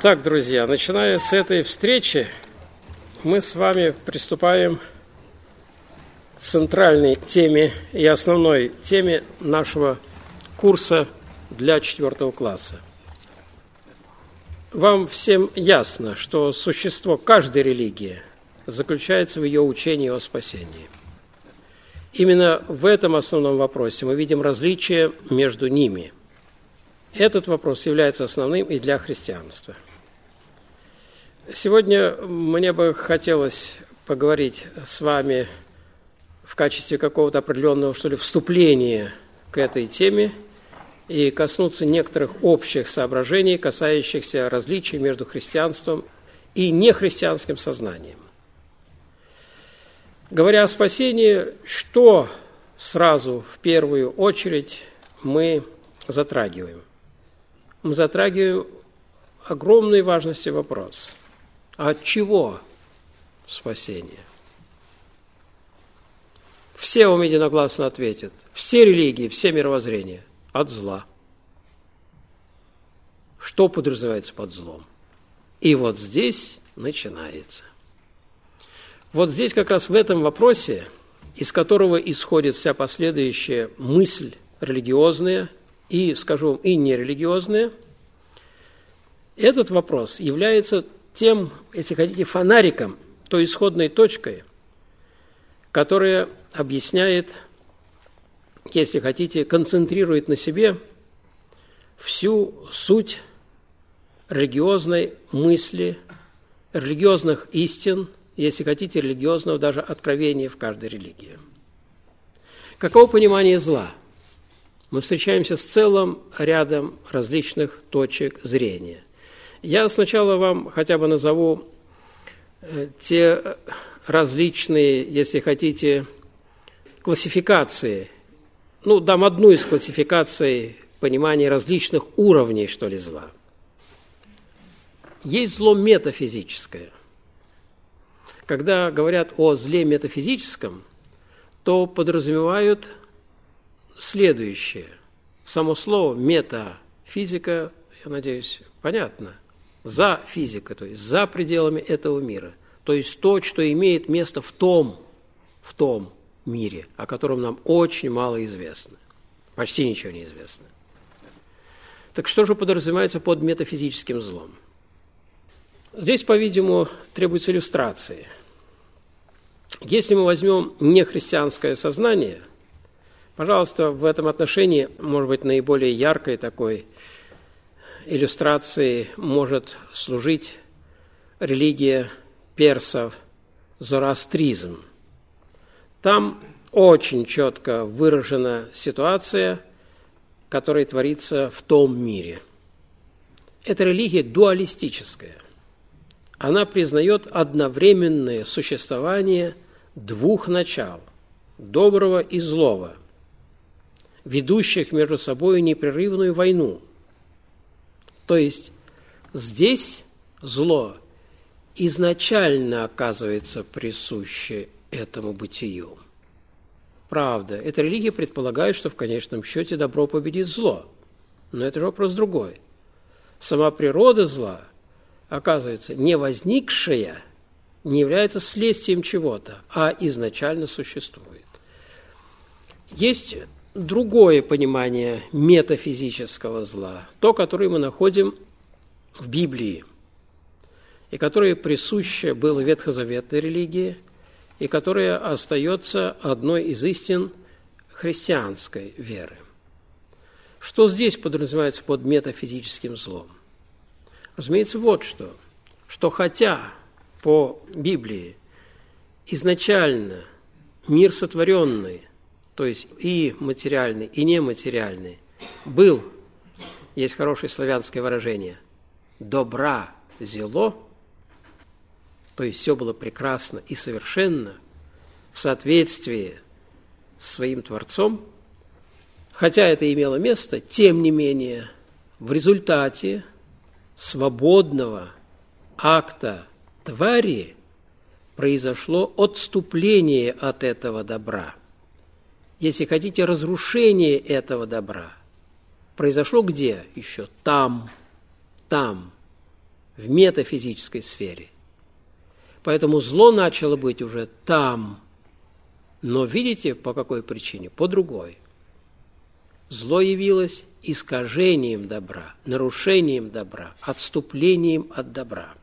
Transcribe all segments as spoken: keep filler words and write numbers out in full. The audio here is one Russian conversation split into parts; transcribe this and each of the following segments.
Так, друзья, начиная с этой встречи, мы с вами приступаем к центральной теме и основной теме нашего курса для четвертого класса. Вам всем ясно, что существо каждой религии заключается в ее учении о спасении. Именно в этом основном вопросе мы видим различия между ними. Этот вопрос является основным и для христианства. Сегодня мне бы хотелось поговорить с вами в качестве какого-то определенного, что ли, вступления к этой теме и коснуться некоторых общих соображений, касающихся различий между христианством и нехристианским сознанием. Говоря о спасении, что сразу в первую очередь мы затрагиваем? Мы затрагиваем огромной важности вопрос. От чего спасение? Все вам единогласно ответят. Все религии, все мировоззрения от зла. Что подразумевается под злом? И вот здесь начинается. Вот здесь как раз в этом вопросе, из которого исходит вся последующая мысль религиозная и, скажу, и нерелигиозная, этот вопрос является тем, если хотите, фонариком, той исходной точкой, которая объясняет, если хотите, концентрирует на себе всю суть религиозной мысли, религиозных истин, если хотите, религиозного даже откровения в каждой религии. Каково понимание зла? Мы встречаемся с целым рядом различных точек зрения. Я сначала вам хотя бы назову те различные, если хотите, классификации. Ну, дам одну из классификаций понимания различных уровней, что ли, зла. Есть зло метафизическое. Когда говорят о зле метафизическом, то подразумевают следующее. Само слово метафизика, я надеюсь, понятно. За физикой, то есть за пределами этого мира. То есть то, что имеет место в том, в том мире, о котором нам очень мало известно. Почти ничего не известно. Так что же подразумевается под метафизическим злом? Здесь, по-видимому, требуется иллюстрации. Если мы возьмем нехристианское сознание, пожалуйста, в этом отношении, может быть, наиболее яркой такой иллюстрацией может служить религия персов, зороастризм. Там очень четко выражена ситуация, которая творится в том мире. Эта религия дуалистическая. Она признает одновременное существование двух начал – доброго и злого, ведущих между собой непрерывную войну. То есть здесь зло изначально оказывается присуще этому бытию. Правда, эта религия предполагает, что в конечном счете добро победит зло. Но это же вопрос другой. Сама природа зла, оказывается, не возникшая, не является следствием чего-то, а изначально существует. Есть другое понимание метафизического зла, то, которое мы находим в Библии, и которое присуще было ветхозаветной религии, и которое остается одной из истин христианской веры. Что здесь подразумевается под метафизическим злом? Разумеется, вот что, что хотя по Библии изначально мир сотворенный, то есть и материальный, и нематериальный, был, есть хорошее славянское выражение, добра зело, то есть все было прекрасно и совершенно в соответствии с своим Творцом, хотя это имело место, тем не менее, в результате свободного акта твари произошло отступление от этого добра. Если хотите, разрушение этого добра произошло где? Еще там, там, в метафизической сфере. Поэтому зло начало быть уже там. Но видите, по какой причине? По другой. Зло явилось искажением добра, нарушением добра, отступлением от добра.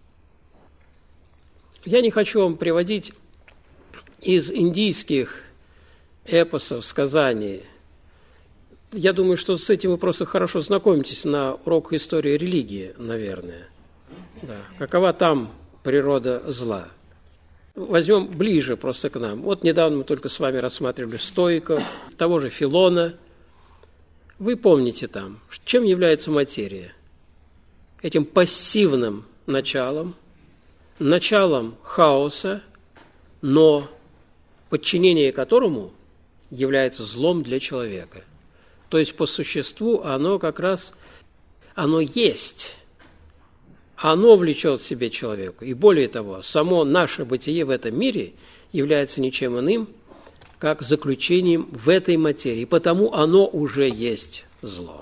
Я не хочу вам приводить из индийских эпосов, сказаний. Я думаю, что с этим вы просто хорошо знакомитесь на уроках истории религии, наверное. Да. Какова там природа зла? Возьмем ближе просто к нам. Вот недавно мы только с вами рассматривали стоиков, того же Филона. Вы помните там, чем является материя? Этим пассивным началом, началом хаоса, но подчинение которому является злом для человека. То есть по существу оно как раз, оно есть, оно влечет в себе человека. И более того, само наше бытие в этом мире является ничем иным, как заключением в этой материи, потому оно уже есть зло.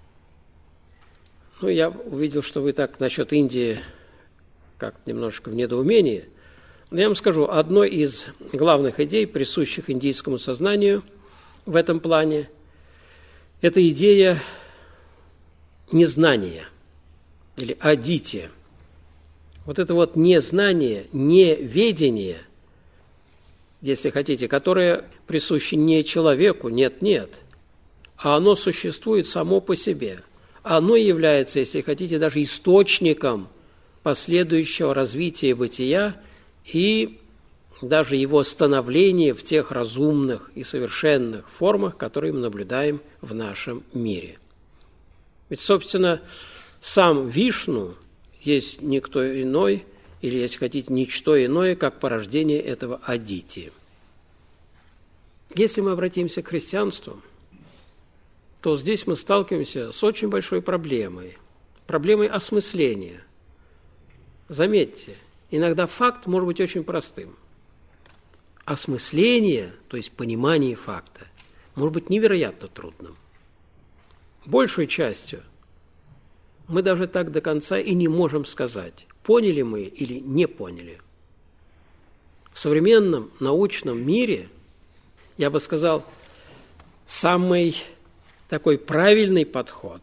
Ну, я увидел, что вы так насчет Индии как немножко в недоумении. Но я вам скажу, одной из главных идей, присущих индийскому сознанию в этом плане, это идея незнания или адития. Вот это вот незнание, неведение, если хотите, которое присуще не человеку, нет-нет, а оно существует само по себе. Оно является, если хотите, даже источником последующего развития бытия и даже его становления в тех разумных и совершенных формах, которые мы наблюдаем в нашем мире. Ведь, собственно, сам Вишну есть никто иной, или, если хотите, ничто иное, как порождение этого адитии. Если мы обратимся к христианству, то здесь мы сталкиваемся с очень большой проблемой, проблемой осмысления. Заметьте, иногда факт может быть очень простым. Осмысление, то есть понимание факта, может быть невероятно трудным. Большей частью мы даже так до конца и не можем сказать, поняли мы или не поняли. В современном научном мире, я бы сказал, самый такой правильный подход,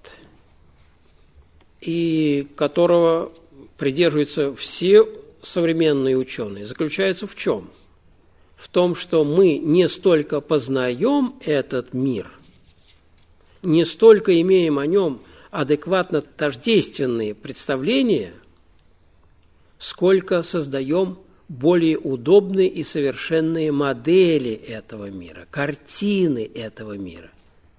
и которого придерживаются все современные ученые, заключается в чем? В том, что мы не столько познаем этот мир, не столько имеем о нем адекватно тождественные представления, сколько создаем более удобные и совершенные модели этого мира, картины этого мира.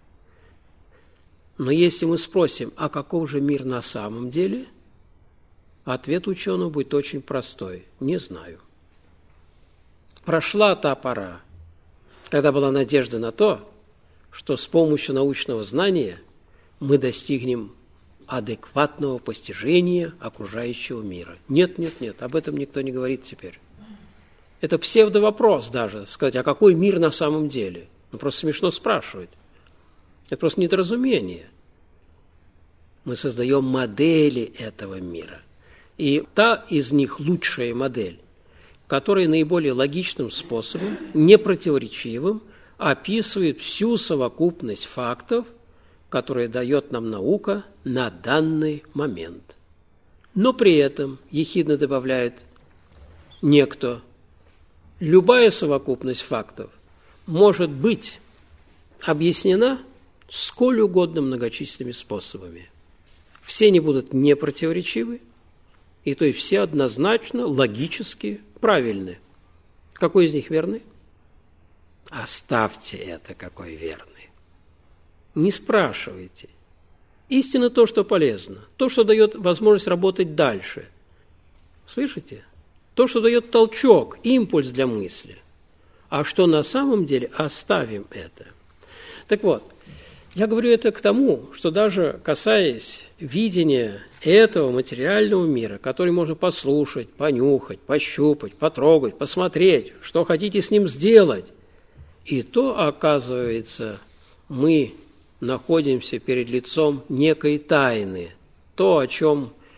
Но если мы спросим, а каков же мир на самом деле, ответ ученого будет очень простой – не знаю. Прошла та пора, когда была надежда на то, что с помощью научного знания мы достигнем адекватного постижения окружающего мира. Нет, нет, нет, об этом никто не говорит теперь. Это псевдовопрос даже, сказать, а какой мир на самом деле? Ну, просто смешно спрашивать. Это просто недоразумение. Мы создаем модели этого мира. И та из них лучшая модель, которая наиболее логичным способом, непротиворечивым, описывает всю совокупность фактов, которые дает нам наука на данный момент. Но при этом, ехидно добавляет некто, любая совокупность фактов может быть объяснена сколь угодно многочисленными способами. Все они будут непротиворечивы, и то есть все однозначно, логически правильны. Какой из них верный? Оставьте это, какой верный. Не спрашивайте. Истина то, что полезно, то, что дает возможность работать дальше. Слышите? То, что дает толчок, импульс для мысли. А что на самом деле, оставим это. Так вот, я говорю это к тому, что даже касаясь видения этого материального мира, который можно послушать, понюхать, пощупать, потрогать, посмотреть, что хотите с ним сделать, и то, оказывается, мы находимся перед лицом некой тайны. То, о чем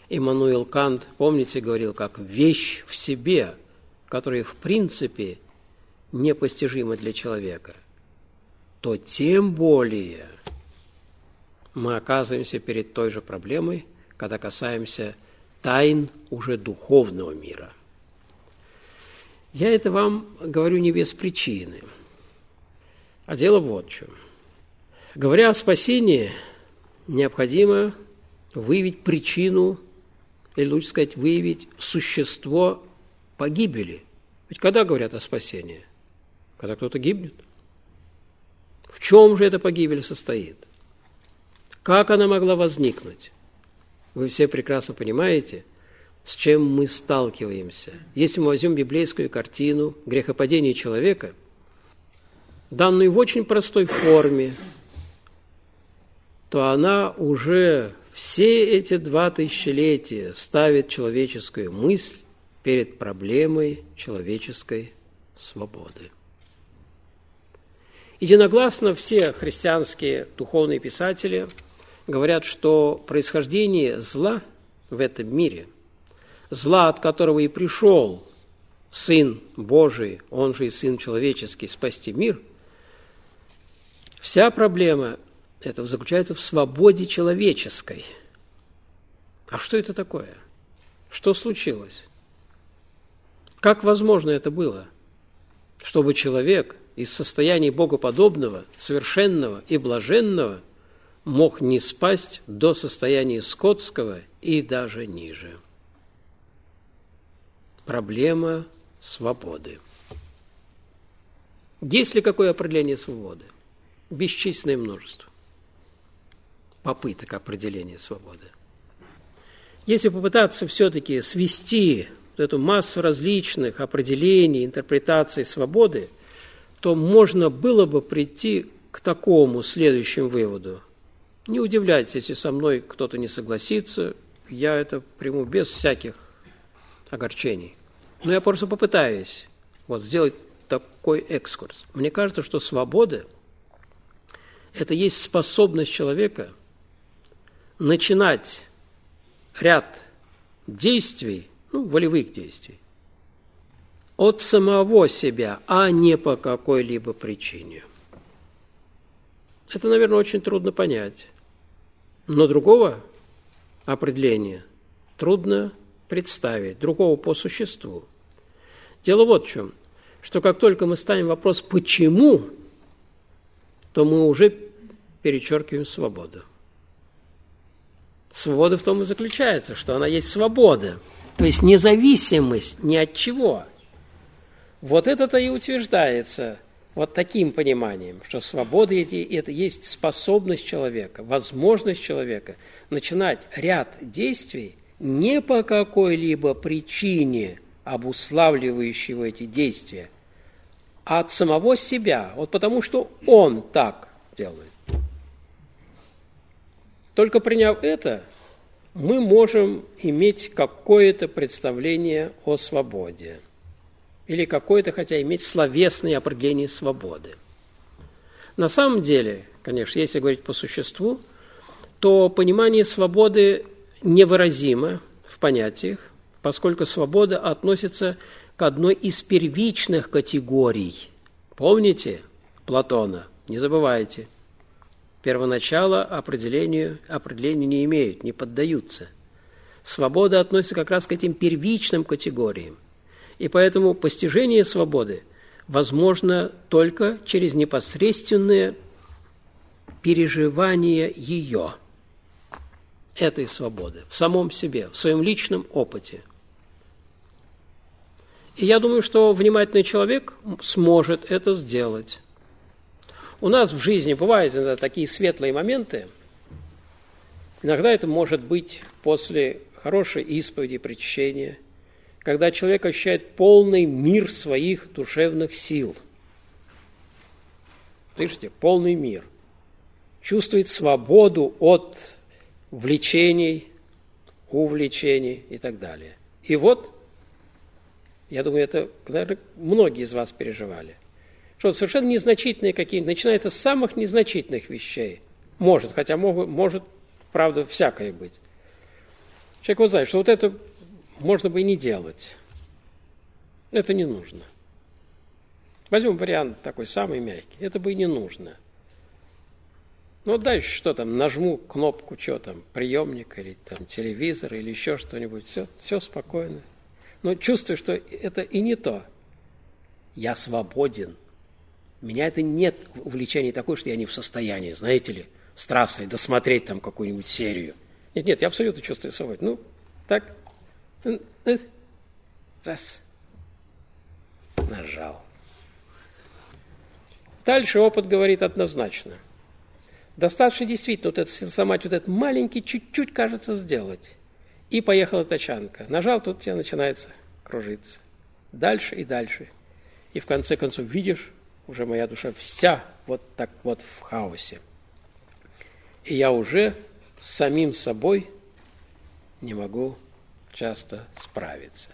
Иммануил Кант, помните, говорил, как вещь в себе, которая в принципе непостижима для человека, то тем более мы оказываемся перед той же проблемой, когда касаемся тайн уже духовного мира. Я это вам говорю не без причины, а дело вот в чем. Говоря о спасении, необходимо выявить причину, или лучше сказать, выявить существо погибели. Ведь когда говорят о спасении? Когда кто-то гибнет. В чем же эта погибель состоит? Как она могла возникнуть? Вы все прекрасно понимаете, с чем мы сталкиваемся. Если мы возьмем библейскую картину грехопадения человека, данную в очень простой форме, то она уже все эти два тысячелетия ставит человеческую мысль перед проблемой человеческой свободы. Единогласно все христианские духовные писатели говорят, что происхождение зла в этом мире, зла, от которого и пришел Сын Божий, он же и Сын Человеческий, спасти мир, вся проблема этого заключается в свободе человеческой. А что это такое? Что случилось? Как возможно это было, чтобы человек из состояния богоподобного, совершенного и блаженного мог не спасть до состояния скотского и даже ниже? Проблема свободы. Есть ли какое определение свободы? Бесчисленное множество попыток определения свободы. Если попытаться все-таки свести вот эту массу различных определений, интерпретаций свободы, то можно было бы прийти к такому следующему выводу. Не удивляйтесь, если со мной кто-то не согласится, я это приму без всяких огорчений. Но я просто попытаюсь вот сделать такой экскурс. Мне кажется, что свобода – это есть способность человека начинать ряд действий, ну, волевых действий, от самого себя, а не по какой-либо причине. Это, наверное, очень трудно понять. Но другого определения трудно представить, другого по существу. Дело вот в чем, что как только мы ставим вопрос «почему?», то мы уже перечеркиваем свободу. Свобода в том и заключается, что она есть свобода, то есть независимость ни от чего. Вот это-то и утверждается вот таким пониманием, что свобода – это есть способность человека, возможность человека начинать ряд действий не по какой-либо причине, обуславливающей эти действия, а от самого себя, вот потому что он так делает. Только приняв это, мы можем иметь какое-то представление о свободе или какое-то, хотя иметь словесное определение свободы. На самом деле, конечно, если говорить по существу, то понимание свободы невыразимо в понятиях, поскольку свобода относится к одной из первичных категорий. Помните Платона? Не забывайте. Первоначало определению, определению не имеют, не поддаются. Свобода относится как раз к этим первичным категориям. И поэтому постижение свободы возможно только через непосредственное переживание ее, этой свободы, в самом себе, в своем личном опыте. И я думаю, что внимательный человек сможет это сделать. У нас в жизни бывают иногда такие светлые моменты. Иногда это может быть после хорошей исповеди, причащения, когда человек ощущает полный мир своих душевных сил. Слышите? Полный мир. Чувствует свободу от влечений, увлечений и так далее. И вот, я думаю, это, наверное, многие из вас переживали, что совершенно незначительные какие-то, начинается с самых незначительных вещей. Может, хотя могут, может, правда, всякое быть. Человек вот знает, что вот это можно бы и не делать. Это не нужно. Возьмем вариант такой самый мягкий. Это бы и не нужно. Ну, дальше что там, нажму кнопку, что там, приемник или там телевизор или еще что-нибудь. Все, все спокойно. Но чувствую, что это и не то. Я свободен. У меня это нет увлечения такое, что я не в состоянии, знаете ли, с трассой досмотреть там какую-нибудь серию. Нет, нет, я абсолютно чувствую свободу. Ну, так, раз, нажал. Дальше опыт говорит однозначно. Достаточно действительно вот этот, сломать вот этот маленький, чуть-чуть, кажется, сделать. И поехала тачанка. Нажал, тут у тебя начинается кружиться. Дальше и дальше. И в конце концов, видишь, уже моя душа вся вот так вот в хаосе. И я уже с самим собой не могу часто справиться.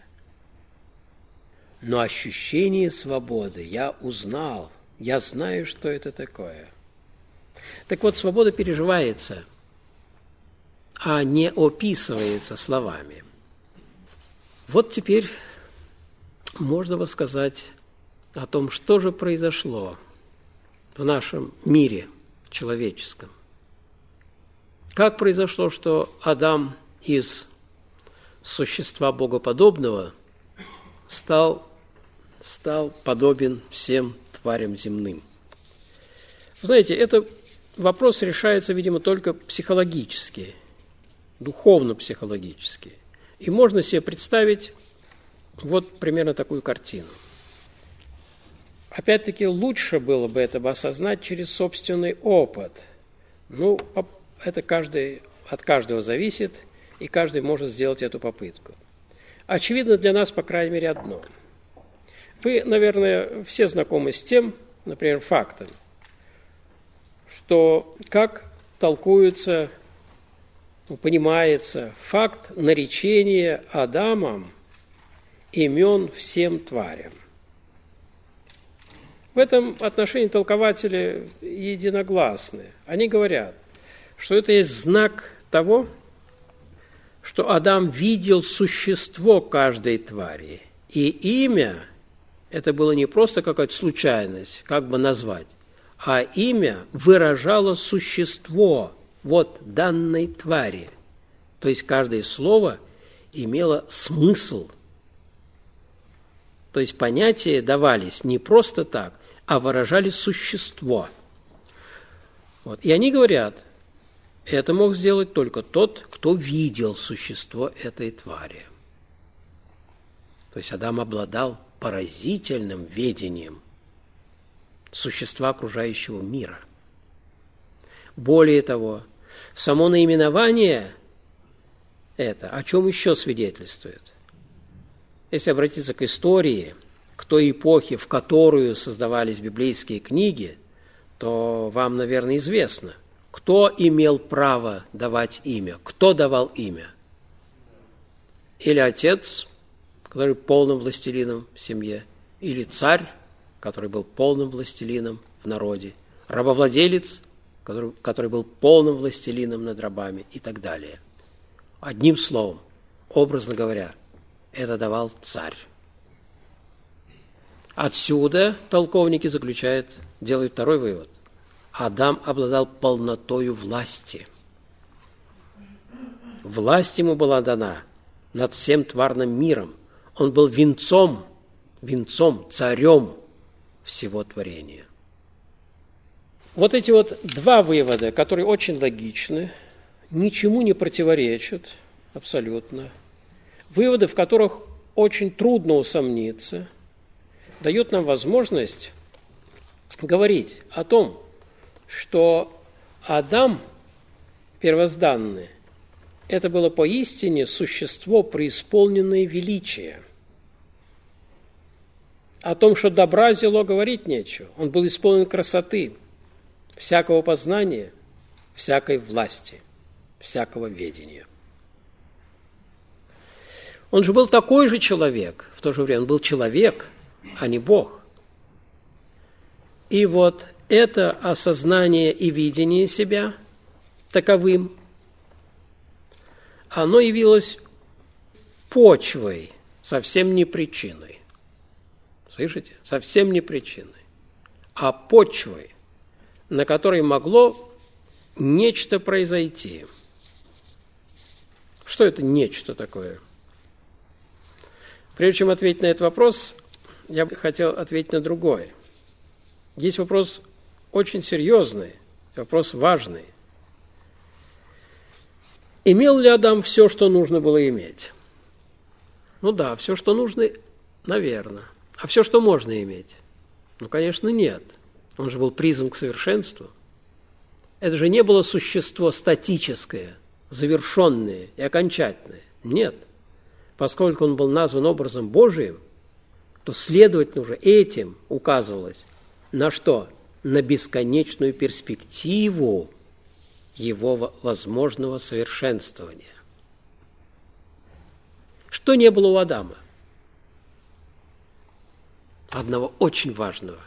Но ощущение свободы я узнал. Я знаю, что это такое. Так вот, свобода переживается, а не описывается словами. Вот теперь можно бы сказать о том, что же произошло в нашем мире человеческом. Как произошло, что Адам из существа богоподобного стал, стал подобен всем тварям земным? Вы знаете, этот вопрос решается, видимо, только психологически, духовно-психологически. И можно себе представить вот примерно такую картину. Опять-таки, лучше было бы это бы осознать через собственный опыт. Ну, это каждый, от каждого зависит, и каждый может сделать эту попытку. Очевидно для нас, по крайней мере, одно. Вы, наверное, все знакомы с тем, например, фактом, что как толкуется, понимается факт наречения Адамом имен всем тварям. В этом отношении толкователи единогласны. Они говорят, что это есть знак того, что Адам видел существо каждой твари. И имя это было не просто какая-то случайность, как бы назвать, а имя выражало существо вот данной твари. То есть каждое слово имело смысл. То есть понятия давались не просто так, а выражали существо. Вот. И они говорят, это мог сделать только тот, кто видел существо этой твари. То есть Адам обладал поразительным ведением существа окружающего мира. Более того, само наименование это о чем еще свидетельствует? Если обратиться к истории, к той эпохе, в которую создавались библейские книги, то вам, наверное, известно, кто имел право давать имя, кто давал имя. Или отец, который был полным властелином в семье, или царь, который был полным властелином в народе, рабовладелец, который, который был полным властелином над рабами и так далее. Одним словом, образно говоря, это давал царь. Отсюда толковники заключают, делают второй вывод. Адам обладал полнотою власти. Власть ему была дана над всем тварным миром. Он был венцом, венцом, царем всего творения. Вот эти вот два вывода, которые очень логичны, ничему не противоречат абсолютно. Выводы, в которых очень трудно усомниться, дают нам возможность говорить о том, что Адам первозданный – это было поистине существо, преисполненное величия. О том, что добра зело говорить нечего. Он был исполнен красоты, всякого познания, всякой власти, всякого ведения. Он же был такой же человек, в то же время он был человек, а не Бог. И вот это осознание и видение себя таковым оно явилось почвой, совсем не причиной. Слышите? Совсем не причиной, а почвой, на которой могло нечто произойти. Что это нечто такое? Прежде чем ответить на этот вопрос, я бы хотел ответить на другой. Есть вопрос очень серьезный, вопрос важный. Имел ли Адам все, что нужно было иметь? Ну да, все, что нужно, наверное. А все, что можно иметь? Ну, конечно, нет. Он же был призван к совершенству. Это же не было существо статическое, завершенное и окончательное. Нет. Поскольку он был назван образом Божиим, то, следовательно, уже этим указывалось на что? На бесконечную перспективу его возможного совершенствования. Что не было у Адама? Одного очень важного.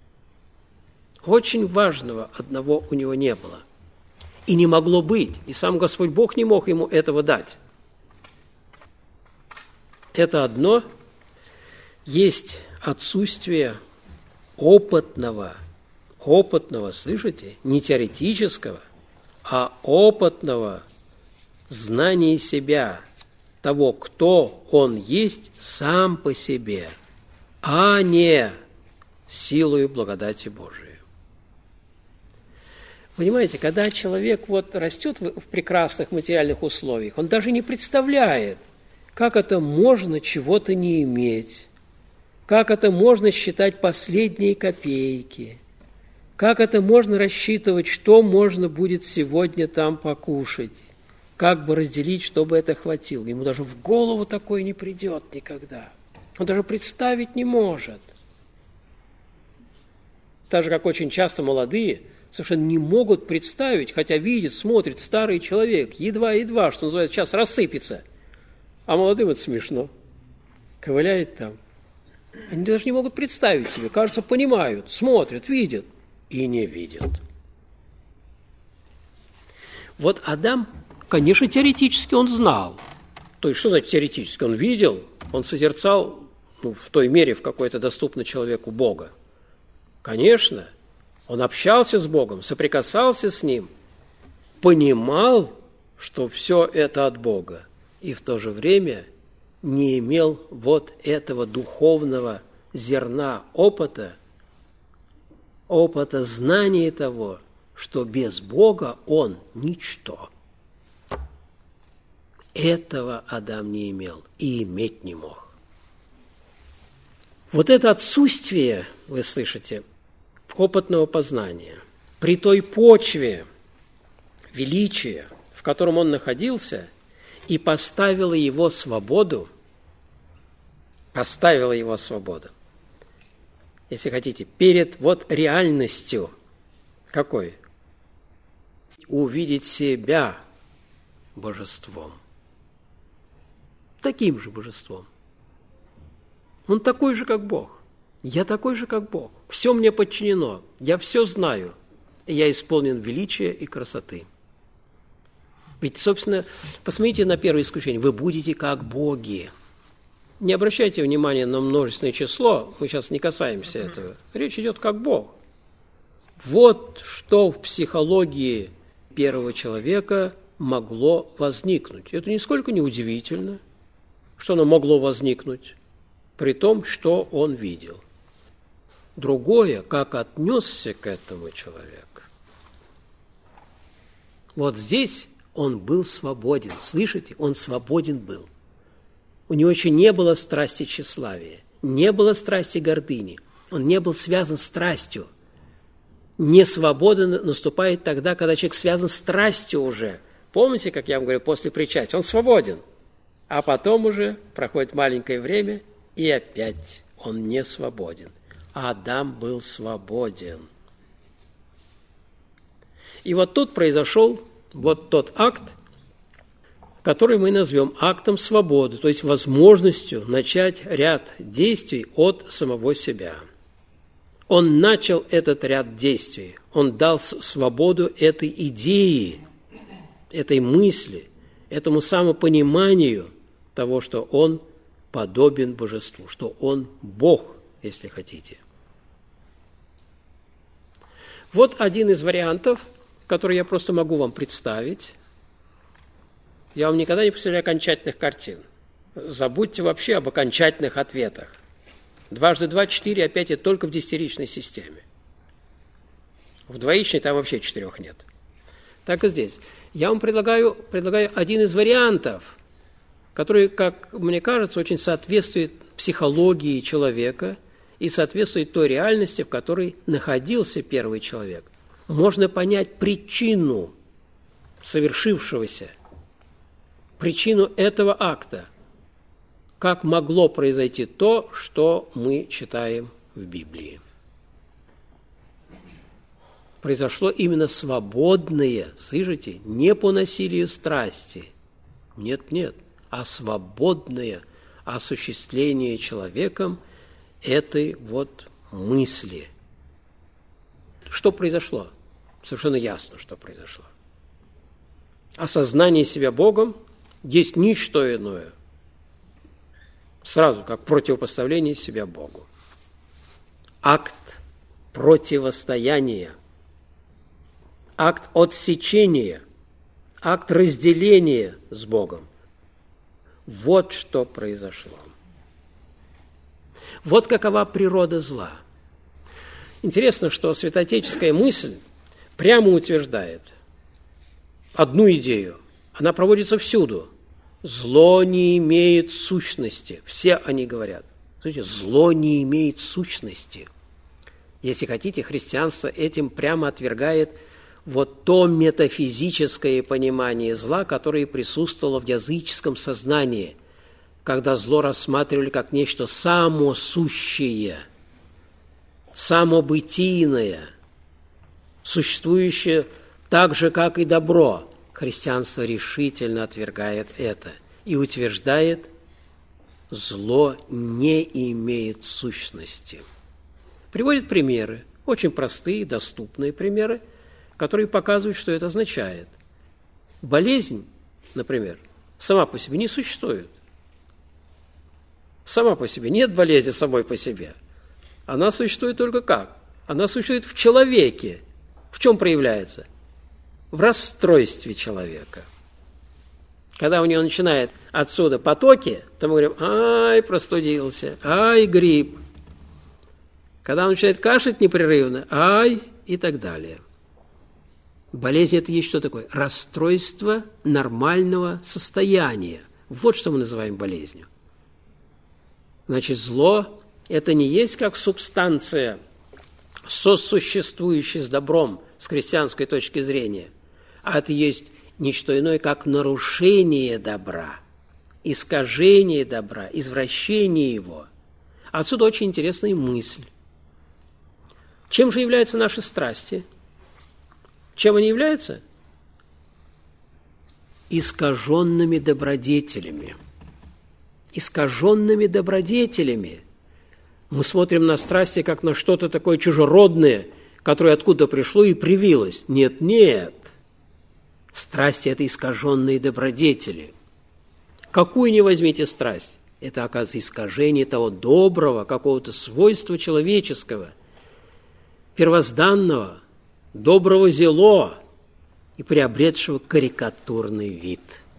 Очень важного одного у него не было. И не могло быть. И сам Господь Бог не мог ему этого дать. Это одно есть отсутствие опытного, опытного, слышите, не теоретического, а опытного знания себя, того, кто он есть сам по себе, а не силою благодати Божией. Понимаете, когда человек вот растет в прекрасных материальных условиях, он даже не представляет, как это можно чего-то не иметь, как это можно считать последние копейки, как это можно рассчитывать, что можно будет сегодня там покушать, как бы разделить, чтобы это хватило. Ему даже в голову такое не придет никогда. Он даже представить не может. Так же, как очень часто молодые совершенно не могут представить, хотя видит, смотрит старый человек, едва-едва, что называется, сейчас рассыпется. А молодым это смешно. Ковыляет там. Они даже не могут представить себе. Кажется, понимают, смотрят, видят и не видят. Вот Адам, конечно, теоретически он знал. То есть, что значит теоретически? Он видел, он созерцал, ну, в той мере, в какой это доступно человеку, Бога. Конечно, он общался с Богом, соприкасался с Ним, понимал, что все это от Бога, и в то же время не имел вот этого духовного зерна опыта, опыта знания того, что без Бога он ничто. Этого Адам не имел и иметь не мог. Вот это отсутствие, вы слышите, опытного познания, при той почве величия, в котором он находился, и поставила его свободу, поставила его свободу, если хотите, перед вот реальностью какой? Увидеть себя божеством. Таким же божеством. Он такой же, как Бог. Я такой же, как Бог. Все мне подчинено. Я все знаю. И я исполнен величия и красоты. Ведь, собственно, посмотрите на первое исключение. Вы будете как боги. Не обращайте внимания на множественное число. Мы сейчас не касаемся этого. Речь идет как Бог. Вот что в психологии первого человека могло возникнуть. Это нисколько не удивительно, что оно могло возникнуть, при том, что он видел. Другое, как отнесся к этому человек. Вот здесь он был свободен. Слышите? Он свободен был. У него еще не было страсти тщеславия, не было страсти гордыни. Он не был связан с страстью. Несвобода наступает тогда, когда человек связан с страстью уже. Помните, как я вам говорю, после причастия? Он свободен. А потом уже проходит маленькое время, и опять он не свободен. А Адам был свободен. И вот тут произошел вот тот акт, который мы назовем актом свободы, то есть возможностью начать ряд действий от самого себя. Он начал этот ряд действий, он дал свободу этой идеи, этой мысли, этому самопониманию того, что он подобен божеству, что он Бог, если хотите. Вот один из вариантов, который я просто могу вам представить. Я вам никогда не представляю окончательных картин. Забудьте вообще об окончательных ответах. Дважды два – четыре, опять это только в десятиричной системе. В двоичной там вообще четырех нет. Так и здесь. Я вам предлагаю, предлагаю один из вариантов, который, как мне кажется, очень соответствует психологии человека и соответствует той реальности, в которой находился первый человек. Можно понять причину совершившегося, причину этого акта, как могло произойти то, что мы читаем в Библии. Произошло именно свободное, слышите, не по насилию страсти, нет, нет, а свободное осуществление человеком этой вот мысли. Что произошло? Совершенно ясно, что произошло. Осознание себя Богом есть ничто иное. Сразу, как противопоставление себя Богу. Акт противостояния, акт отсечения, акт разделения с Богом. Вот что произошло. Вот какова природа зла. Интересно, что святоотеческая мысль прямо утверждает одну идею. Она проводится всюду. Зло не имеет сущности. Все они говорят. Смотрите, зло не имеет сущности. Если хотите, христианство этим прямо отвергает вот то метафизическое понимание зла, которое присутствовало в языческом сознании, когда зло рассматривали как нечто самосущее, самобытийное, существующее так же, как и добро. Христианство решительно отвергает это и утверждает, зло не имеет сущности. Приводит примеры, очень простые, доступные примеры, которые показывают, что это означает. Болезнь, например, сама по себе не существует. Сама по себе. Нет болезни самой по себе. Она существует только как? Она существует в человеке. В чем проявляется? В расстройстве человека. Когда у него начинает отсюда потоки, то мы говорим, ай, простудился, ай, грипп. Когда он начинает кашлять непрерывно, ай, и так далее. Болезнь – это есть что такое? Расстройство нормального состояния. Вот что мы называем болезнью. Значит, зло – это не есть как субстанция, сосуществующая с добром, с христианской точки зрения, а это есть ничто иное, как нарушение добра, искажение добра, извращение его. Отсюда очень интересная мысль. Чем же являются наши страсти? Чем они являются? Искаженными добродетелями. Искаженными добродетелями. Мы смотрим на страсти, как на что-то такое чужеродное, которое откуда пришло и привилось. Нет, нет. Страсти – это искаженные добродетели. Какую ни возьмите страсть, это, оказывается, искажение того доброго, какого-то свойства человеческого, первозданного, доброго зело и приобретшего карикатурный вид.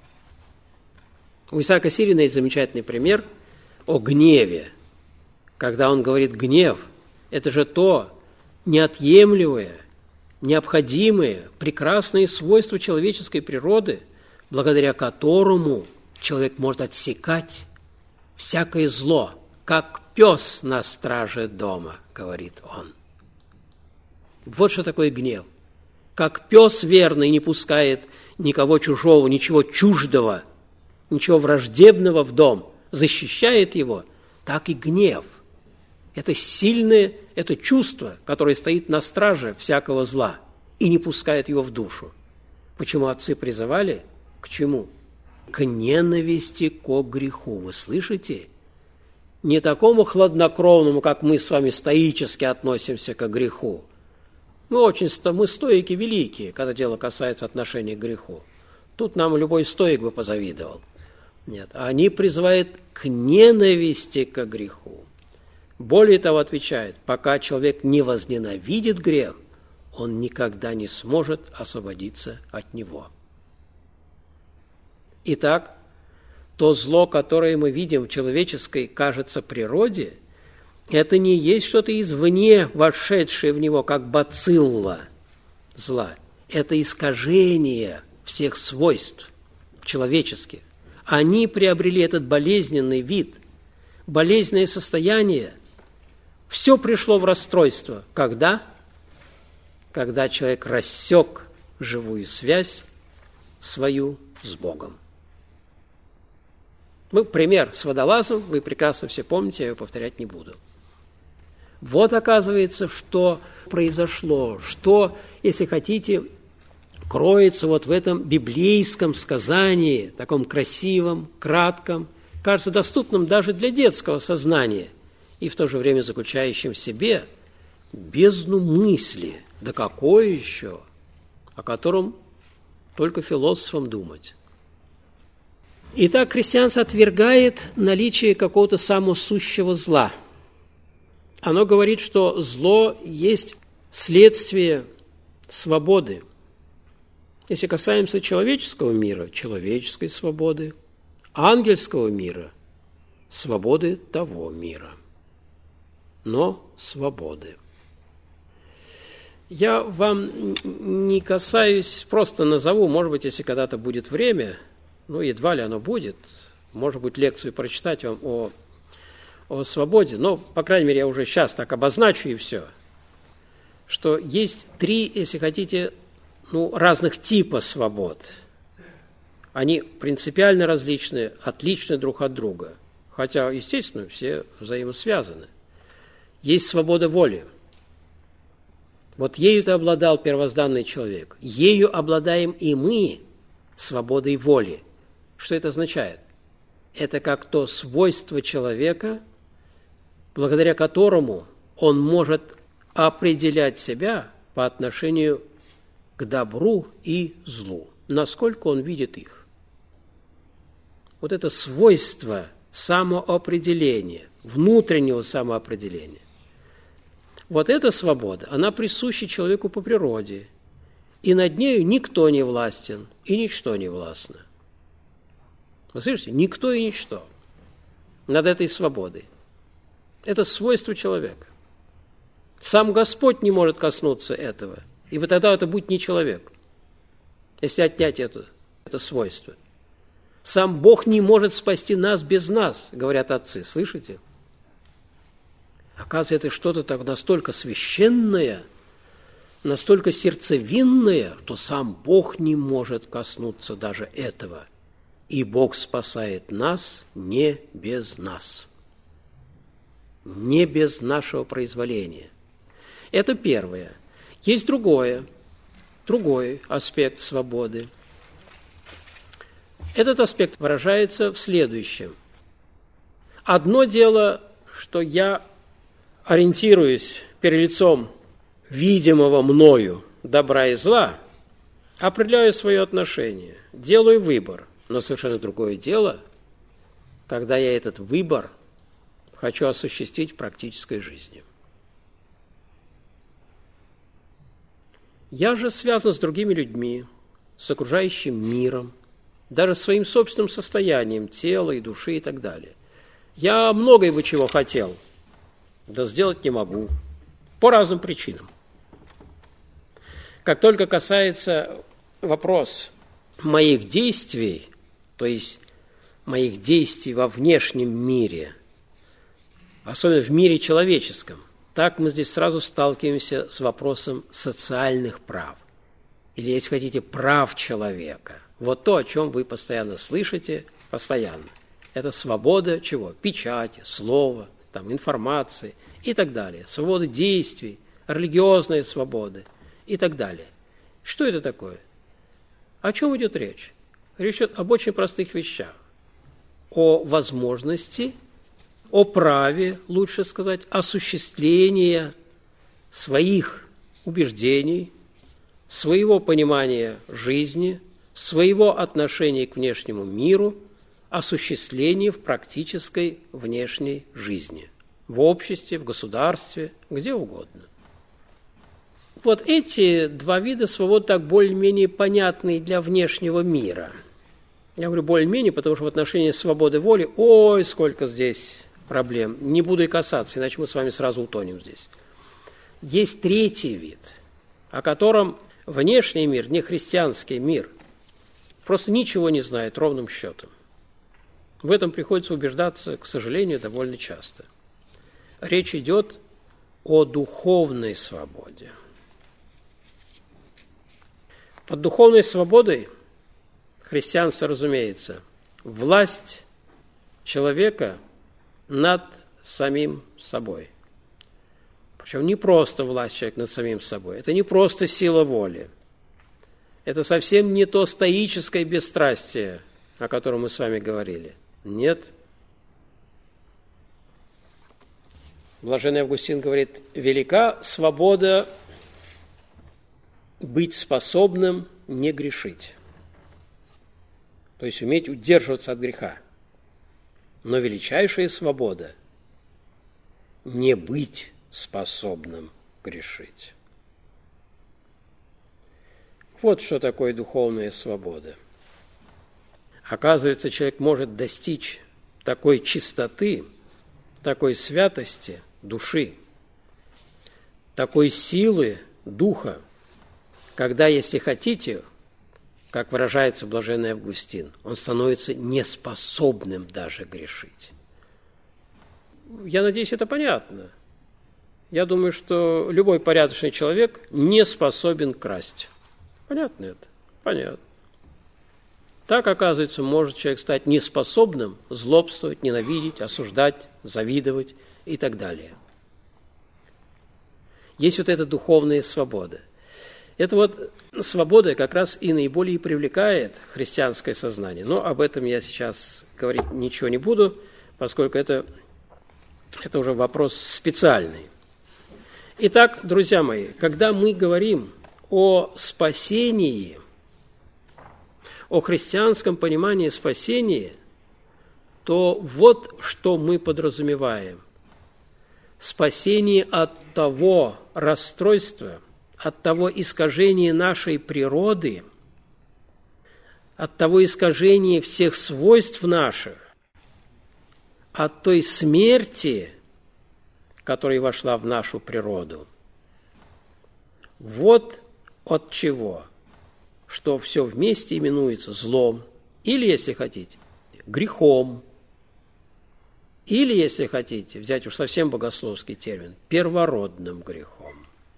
У Исаака Сирина есть замечательный пример о гневе. Когда он говорит «гнев» – это же то неотъемлемое, необходимое, прекрасное свойство человеческой природы, благодаря которому человек может отсекать всякое зло, как пес на страже дома, говорит он. Вот что такое гнев. Как пес верный не пускает никого чужого, ничего чуждого, ничего враждебного в дом, защищает его, так и гнев. Это сильное, это чувство, которое стоит на страже всякого зла и не пускает его в душу. Почему отцы призывали? К чему? К ненависти ко греху. Вы слышите? Не такому хладнокровному, как мы с вами стоически относимся к греху. Мы очень мы стоики великие, когда дело касается отношения к греху. Тут нам любой стоик бы позавидовал. Нет, они призывают к ненависти к греху. Более того, отвечает, пока человек не возненавидит грех, он никогда не сможет освободиться от него. Итак, то зло, которое мы видим в человеческой, кажется, природе, это не есть что-то извне, вошедшее в него, как бацилла зла. Это искажение всех свойств человеческих. Они приобрели этот болезненный вид, болезненное состояние. Все пришло в расстройство. Когда? Когда человек рассек живую связь свою с Богом. Ну, пример с водолазом, вы прекрасно все помните, я его повторять не буду. Вот, оказывается, что произошло, что, если хотите, кроется вот в этом библейском сказании, таком красивом, кратком, кажется, доступном даже для детского сознания, и в то же время заключающем в себе бездну мысли, да какое еще, о котором только философам думать. Итак, христианство отвергает наличие какого-то самосущего зла. Оно говорит, что зло есть следствие свободы. Если касаемся человеческого мира, человеческой свободы, ангельского мира, свободы того мира. Но свободы. Я вам не касаюсь, просто назову, может быть, если когда-то будет время, ну, едва ли оно будет, может быть, лекцию прочитать вам о, о свободе, но, по крайней мере, я уже сейчас так обозначу и все, что есть три, если хотите, ну, разных типа свобод. Они принципиально различны, отличны друг от друга, хотя, естественно, все взаимосвязаны. Есть свобода воли. Вот ею-то обладал первозданный человек. Ею обладаем и мы, свободой воли. Что это означает? Это как то свойство человека, благодаря которому он может определять себя по отношению к добру и злу, насколько он видит их. Вот это свойство самоопределения, внутреннего самоопределения. Вот эта свобода, она присуща человеку по природе, и над нею никто не властен, и ничто не властно. Вы слышите? Никто и ничто над этой свободой. Это свойство человека. Сам Господь не может коснуться этого, ибо тогда это будет не человек, если отнять это, это свойство. Сам Бог не может спасти нас без нас, говорят отцы. Слышите? Оказывается, это что-то так настолько священное, настолько сердцевинное, что сам Бог не может коснуться даже этого. И Бог спасает нас не без нас, не без нашего произволения. Это первое. Есть другое, другой аспект свободы. Этот аспект выражается в следующем. Одно дело, что я ориентируюсь перед лицом видимого мною добра и зла, определяю свое отношение, делаю выбор. Но совершенно другое дело, когда я этот выбор хочу осуществить в практической жизни. Я же связан с другими людьми, с окружающим миром, даже с своим собственным состоянием тела и души и так далее. Я многое бы чего хотел, да сделать не могу, по разным причинам. Как только касается вопрос моих действий, то есть моих действий во внешнем мире, особенно в мире человеческом, так мы здесь сразу сталкиваемся с вопросом социальных прав. Или, если хотите, прав человека. Вот то, о чем вы постоянно слышите, постоянно. Это свобода чего? Печати, слова, там, информации и так далее. Свобода действий, религиозная свобода и так далее. Что это такое? О чем идет речь? Речь идет об очень простых вещах. О возможности, о праве, лучше сказать, осуществления своих убеждений, своего понимания жизни, своего отношения к внешнему миру, осуществлении в практической внешней жизни, в обществе, в государстве, где угодно. Вот эти два вида свободы так более-менее понятны для внешнего мира. Я говорю более-менее, потому что в отношении свободы воли, ой, сколько здесь проблем. Не буду и касаться, иначе мы с вами сразу утонем здесь. Есть третий вид, о котором внешний мир, не христианский мир, просто ничего не знает ровным счетом. В этом приходится убеждаться, к сожалению, довольно часто. Речь идет о духовной свободе. Под духовной свободой христианство, разумеется, власть человека над самим собой. Причем не просто власть человека над самим собой, это не просто сила воли. Это совсем не то стоическое бесстрастие, о котором мы с вами говорили. Нет. Блаженный Августин говорит, велика свобода быть способным не грешить. То есть уметь удерживаться от греха. Но величайшая свобода – не быть способным грешить. Вот что такое духовная свобода. Оказывается, человек может достичь такой чистоты, такой святости души, такой силы духа, когда, если хотите, как выражается блаженный Августин, он становится неспособным даже грешить. Я надеюсь, это понятно. Я думаю, что любой порядочный человек не способен красть. Понятно это? Понятно. Так, оказывается, может человек стать неспособным злобствовать, ненавидеть, осуждать, завидовать и так далее. Есть вот эта духовная свобода. Эта вот свобода как раз и наиболее привлекает христианское сознание. Но об этом я сейчас говорить ничего не буду, поскольку это, это уже вопрос специальный. Итак, друзья мои, когда мы говорим о спасении, о христианском понимании спасения, то вот что мы подразумеваем. Спасение от того расстройства, от того искажения нашей природы, от того искажения всех свойств наших, от той смерти, которая вошла в нашу природу. Вот от чего, что все вместе именуется злом, или, если хотите, грехом, или, если хотите, взять уж совсем богословский термин, первородным грехом.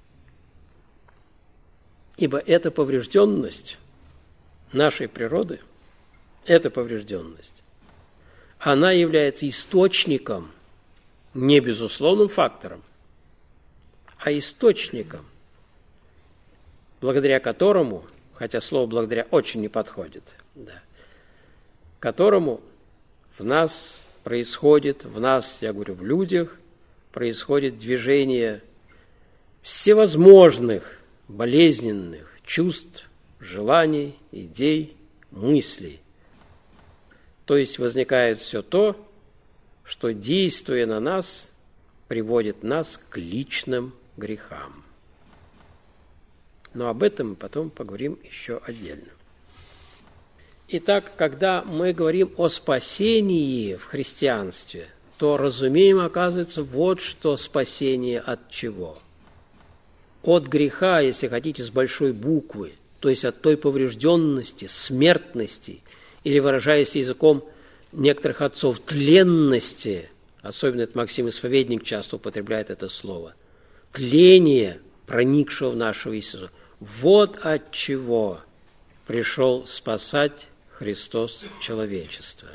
Ибо эта поврежденность нашей природы, эта поврежденность, она является источником, не безусловным фактором, а источником, благодаря которому, хотя слово «благодаря» очень не подходит, да, которому в нас происходит, в нас, я говорю, в людях, происходит движение всевозможных болезненных чувств, желаний, идей, мыслей. То есть возникает все то, что, действуя на нас, приводит нас к личным грехам. Но об этом мы потом поговорим еще отдельно. Итак, когда мы говорим о спасении в христианстве, то разумеем, оказывается, вот что спасение от чего. От греха, если хотите, с большой буквы, то есть от той поврежденности, смертности, или, выражаясь языком некоторых отцов, тленности, особенно это Максим Исповедник часто употребляет это слово, тление, проникшего в нашего Иисуса. Вот от чего пришел спасать Христос человечество.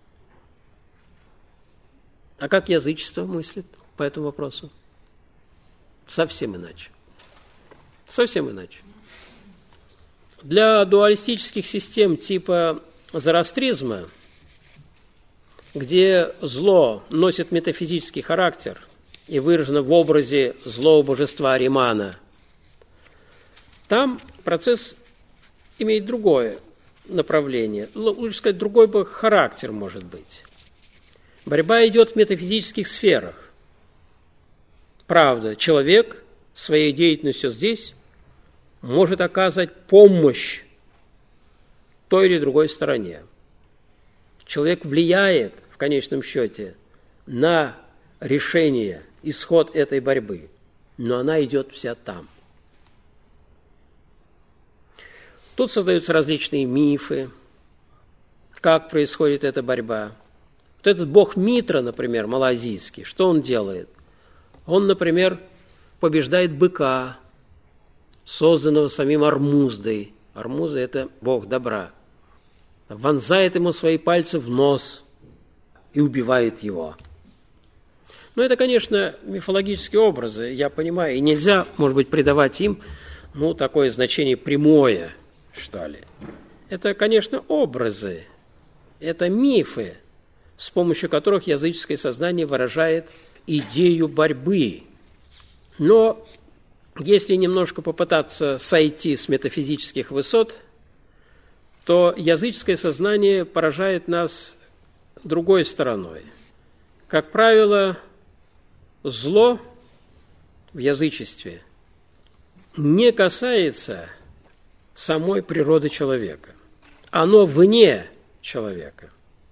А как язычество мыслит по этому вопросу? Совсем иначе. Совсем иначе. Для дуалистических систем типа зороастризма, где зло носит метафизический характер и выражено в образе злого божества Аримана, там процесс имеет другое, направление, лучше сказать, другой бы характер может быть. Борьба идет в метафизических сферах. Правда, человек своей деятельностью здесь может оказывать помощь той или другой стороне. Человек влияет, в конечном счете, на решение, исход этой борьбы, но она идет вся там. Тут создаются различные мифы, как происходит эта борьба. Вот этот бог Митра, например, малазийский, что он делает? Он, например, побеждает быка, созданного самим Ормуздой. Ормузда – это бог добра. Вонзает ему свои пальцы в нос и убивает его. Но это, конечно, мифологические образы, я понимаю, и нельзя, может быть, придавать им, ну, такое значение прямое, что ли. Это, конечно, образы, это мифы, с помощью которых языческое сознание выражает идею борьбы. Но если немножко попытаться сойти с метафизических высот, то языческое сознание поражает нас другой стороной. Как правило, зло в язычестве не касается самой природы человека. Оно вне человека.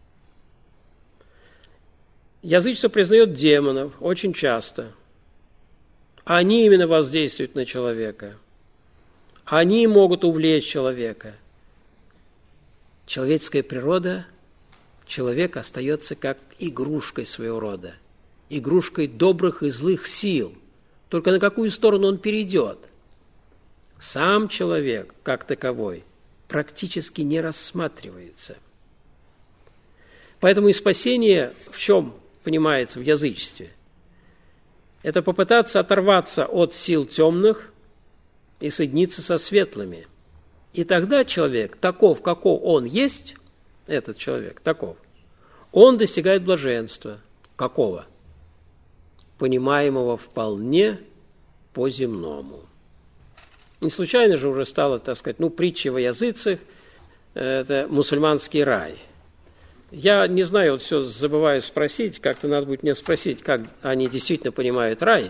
Язычество признает демонов очень часто. Они именно воздействуют на человека. Они могут увлечь человека. Человеческая природа, человек остается как игрушкой своего рода, игрушкой добрых и злых сил. Только на какую сторону он перейдет? Сам человек, как таковой, практически не рассматривается. Поэтому и спасение в чем понимается в язычестве? Это попытаться оторваться от сил темных и соединиться со светлыми. И тогда человек, таков, каков он есть, этот человек, таков, он достигает блаженства. Какого? Понимаемого вполне по-земному. Не случайно же уже стало, так сказать, ну, притча во языцах, это мусульманский рай. Я не знаю, вот все забываю спросить, как-то надо будет мне спросить, как они действительно понимают рай,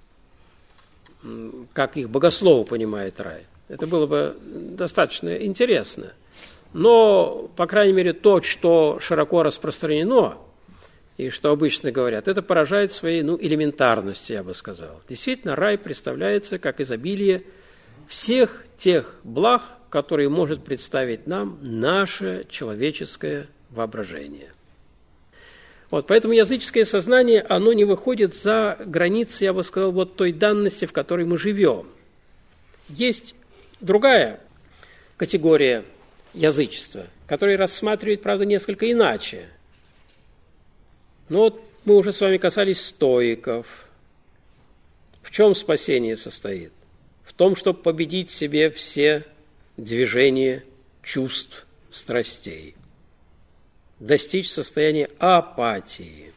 как их богословы понимают рай. Это было бы достаточно интересно. Но, по крайней мере, то, что широко распространено, и что обычно говорят, это поражает своей, ну, элементарностью, я бы сказал. Действительно, рай представляется как изобилие всех тех благ, которые может представить нам наше человеческое воображение. Вот, поэтому языческое сознание, оно не выходит за границы, я бы сказал, вот той данности, в которой мы живем. Есть другая категория язычества, которая рассматривает, правда, несколько иначе. Но вот мы уже с вами касались стоиков. В чем спасение состоит? В том, чтобы победить в себе все движения чувств, страстей. Достичь состояния апатии.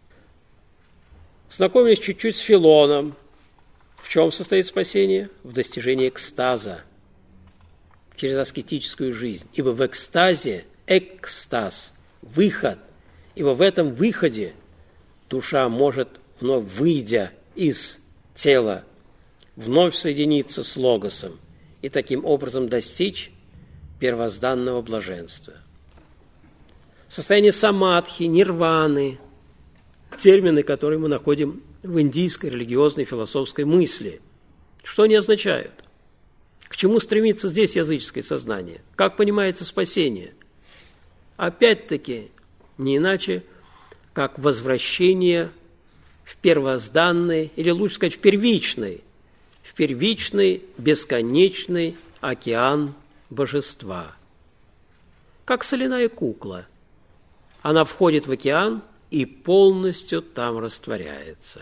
Знакомились чуть-чуть с Филоном. В чем состоит спасение? В достижении экстаза через аскетическую жизнь. Ибо в экстазе экстаз, выход. Ибо в этом выходе душа может, вновь выйдя из тела, вновь соединиться с логосом и таким образом достичь первозданного блаженства. Состояние самадхи, нирваны, термины, которые мы находим в индийской религиозной философской мысли. Что они означают? К чему стремится здесь языческое сознание? Как понимается спасение? Опять-таки, не иначе, как возвращение в первозданный, или лучше сказать, в первичный, в первичный бесконечный океан божества. Как соляная кукла. Она входит в океан и полностью там растворяется.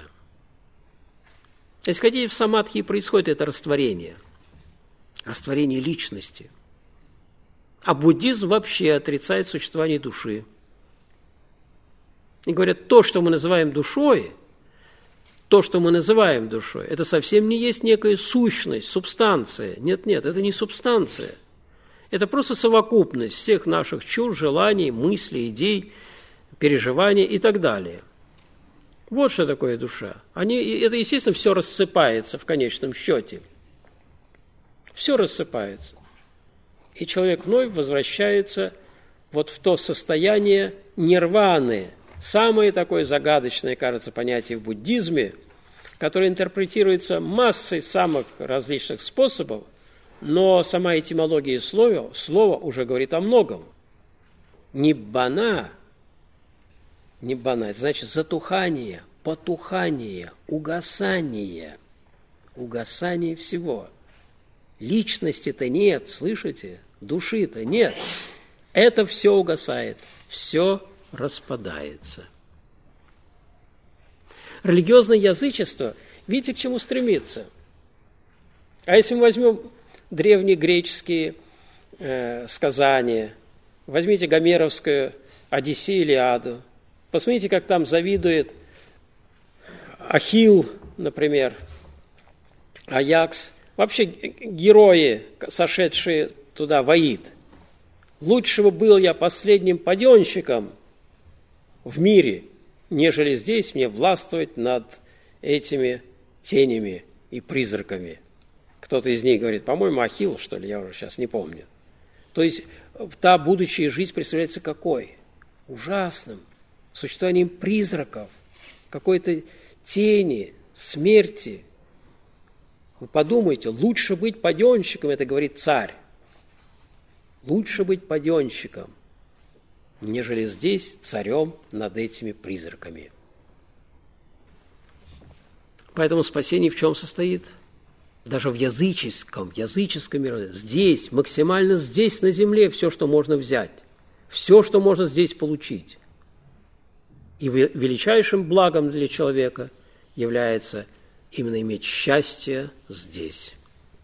Если хотите, в самадхи происходит это растворение. Растворение личности. А буддизм вообще отрицает существование души. И говорят, то, что мы называем душой, то, что мы называем душой, это совсем не есть некая сущность, субстанция. Нет, нет, это не субстанция. Это просто совокупность всех наших чувств, желаний, мыслей, идей, переживаний и так далее. Вот что такое душа. Они, это, естественно, все рассыпается в конечном счете. Все рассыпается. И человек вновь возвращается вот в то состояние нирваны. Самое такое загадочное, кажется, понятие в буддизме, которое интерпретируется массой самых различных способов, но сама этимология слова, слова уже говорит о многом. Ниббана, ниббана, это значит затухание, потухание, угасание, угасание всего. Личности-то нет, слышите? Души-то нет. Это все угасает, все распадается. Религиозное язычество, видите, к чему стремится? А если мы возьмем древнегреческие э, сказания, возьмите гомеровскую Одиссею, Илиаду, посмотрите, как там завидует Ахилл, например, Аякс, вообще герои, сошедшие туда в Аид. Лучше бы был я последним паденщиком в мире, нежели здесь мне властвовать над этими тенями и призраками. Кто-то из них говорит, по-моему, Ахилл, что ли, я уже сейчас не помню. То есть та будущая жизнь представляется какой? Ужасным. Существованием призраков, какой-то тени, смерти. Вы подумайте, лучше быть паденщиком, это говорит царь. Лучше быть паденщиком, нежели здесь царем над этими призраками. Поэтому спасение в чем состоит? Даже в языческом, языческом мире, здесь, максимально здесь, на земле, все, что можно взять, все, что можно здесь получить. И величайшим благом для человека является именно иметь счастье здесь.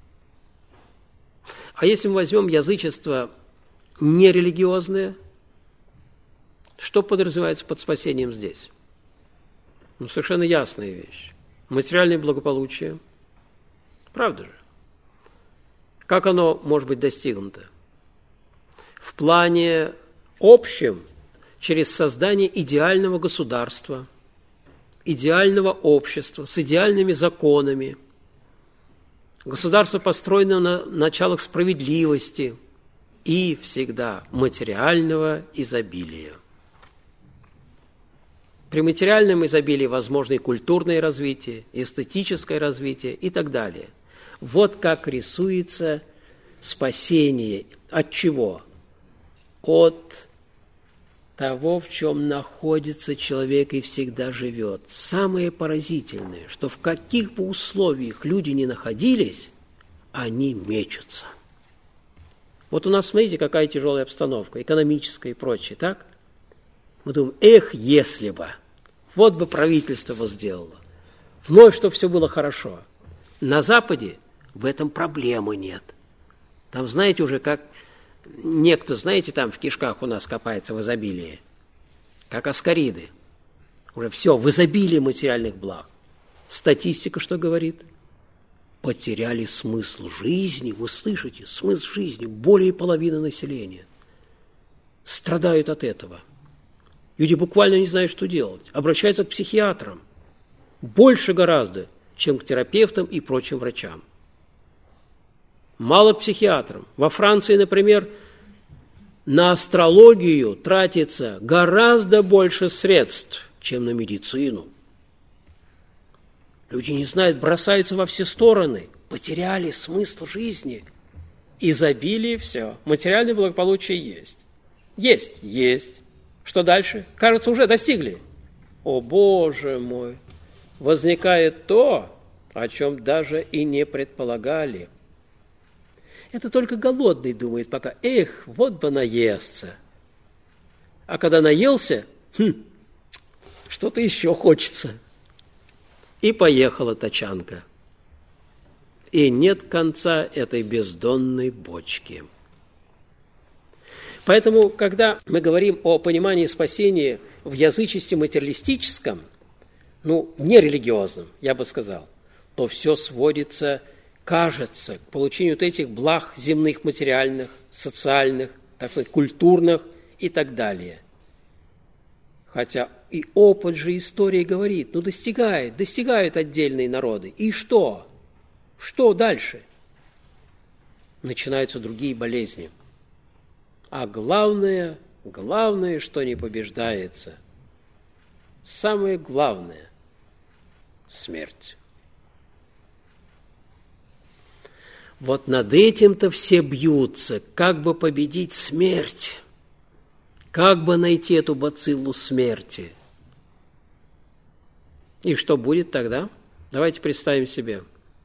А если мы возьмем язычество нерелигиозное, что подразумевается под спасением здесь? Ну, совершенно ясная вещь. Материальное благополучие. Правда же? Как оно может быть достигнуто? В плане общем, через создание идеального государства, идеального общества с идеальными законами, государство построено на началах справедливости и всегда материального изобилия. При материальном изобилии возможно и культурное развитие, и эстетическое развитие и так далее. Вот как рисуется спасение. От чего? От того, в чем находится человек и всегда живет. Самое поразительное, что в каких бы условиях люди ни находились, они мечутся. Вот у нас, смотрите, какая тяжелая обстановка, экономическая и прочее, так? Мы думаем, эх, если бы, вот бы правительство вот сделало, вновь, чтобы все было хорошо. На Западе в этом проблемы нет. Там, знаете, уже как некто, знаете, там в кишках у нас копается в изобилии, как аскариды. Уже все в изобилии материальных благ. Статистика что говорит? Потеряли смысл жизни, вы слышите, смысл жизни, более половины населения страдают от этого. Люди буквально не знают, что делать. Обращаются к психиатрам. Больше гораздо, чем к терапевтам и прочим врачам. Мало к психиатрам. Во Франции, например, на астрологию тратится гораздо больше средств, чем на медицину. Люди не знают, бросаются во все стороны, потеряли смысл жизни. Изобилие все. Материальное благополучие есть. Есть, есть. Что дальше? Кажется, уже достигли. О, Боже мой! Возникает то, о чем даже и не предполагали. Это только голодный думает пока, эх, вот бы наесться. А когда наелся, хм, что-то еще хочется. И поехала тачанка. И нет конца этой бездонной бочки. Поэтому, когда мы говорим о понимании спасения в язычестве материалистическом, ну, нерелигиозном, я бы сказал, то все сводится, кажется, к получению вот этих благ земных, материальных, социальных, так сказать, культурных и так далее. Хотя и опыт же истории говорит, ну достигают, достигают отдельные народы. И что? Что дальше? Начинаются другие болезни. А главное, главное, что не побеждается, самое главное – смерть. Вот над этим-то все бьются, как бы победить смерть, как бы найти эту бациллу смерти. И что будет тогда? Давайте представим себе.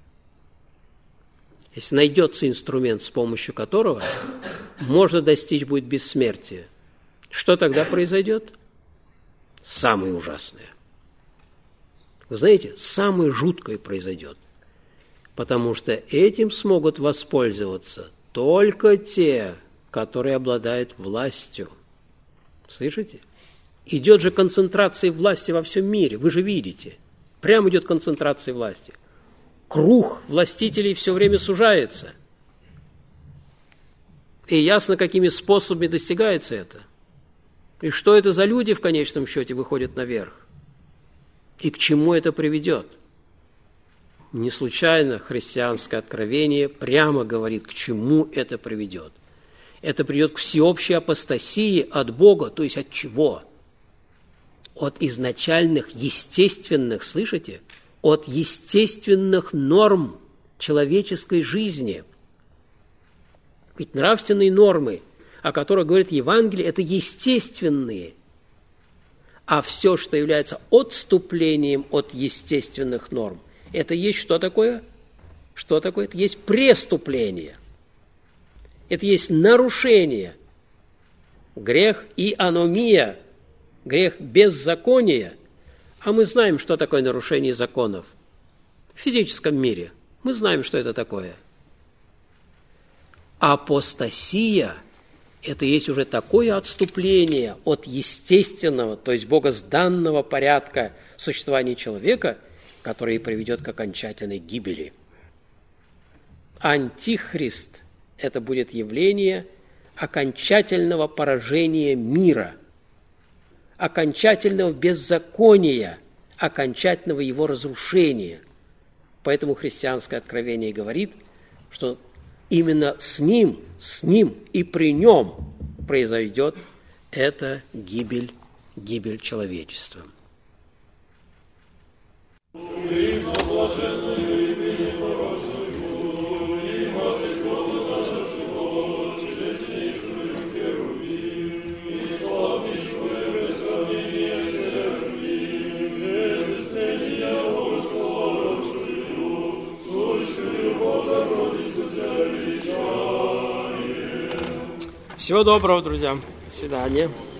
Если найдется инструмент, с помощью которого можно достичь будет бессмертия, что тогда произойдет? Самое ужасное. Вы знаете, самое жуткое произойдет. Потому что этим смогут воспользоваться только те, которые обладают властью. Слышите? Идет же концентрация власти во всем мире, вы же видите. Прямо идет концентрация власти. Круг властителей все время сужается. И ясно, какими способами достигается это. И что это за люди в конечном счете выходят наверх. И к чему это приведет. Не случайно христианское откровение прямо говорит, к чему это приведет. Это приведет к всеобщей апостасии от Бога, то есть от чего? От изначальных естественных, слышите? От естественных норм человеческой жизни. Ведь нравственные нормы, о которых говорит Евангелие, это естественные. А все, что является отступлением от естественных норм, это есть что такое? Что такое? Это есть преступление. Это есть нарушение. Грех и аномия, грех беззакония. А мы знаем, что такое нарушение законов. В физическом мире мы знаем, что это такое. Апостасия – это есть уже такое отступление от естественного, то есть богозданного порядка существования человека, которое приведет к окончательной гибели. Антихрист – это будет явление окончательного поражения мира, окончательного беззакония, окончательного его разрушения. Поэтому христианское откровение говорит, что именно с ним, с ним и при нем произойдет эта гибель, гибель человечества. Всего доброго, друзья. До свидания.